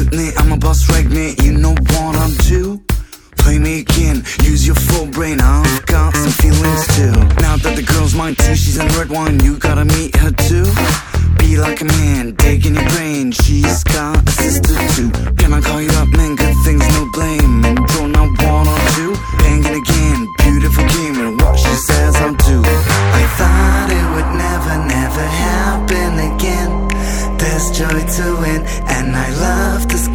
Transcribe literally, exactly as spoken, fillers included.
Get me, I'm a boss, rag me, you know what I'm do. Play me again, use your full brain, I've got some feelings too. Now that the girl's mine too, she's in red wine, you gotta meet her too. Be like a man, taking your brain, she's got